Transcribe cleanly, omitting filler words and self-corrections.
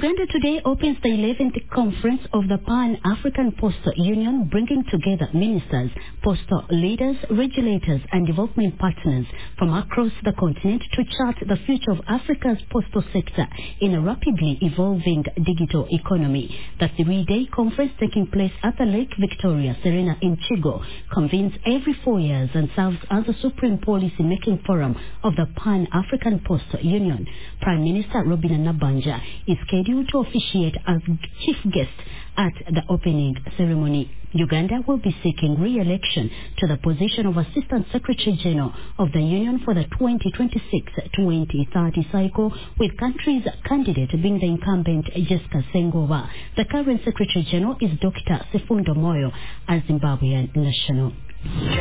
Uganda today opens the 11th conference of the Pan-African Postal Union, bringing together ministers, postal leaders, regulators and development partners from across the continent to chart the future of Africa's postal sector in a rapidly evolving digital economy. The 3-day conference, taking place at the Lake Victoria Serena in Chigo, convenes every 4 years and serves as a supreme policy-making forum of the Pan-African Postal Union. Prime Minister Robinah Nabbanja is scheduled to officiate as chief guest at the opening ceremony. Uganda will be seeking re-election to the position of Assistant Secretary General of the Union for the 2026-2030 cycle, with country's candidate being the incumbent Jessica Sengova. The current Secretary General is Dr. Sifundo Moyo, a Zimbabwean national.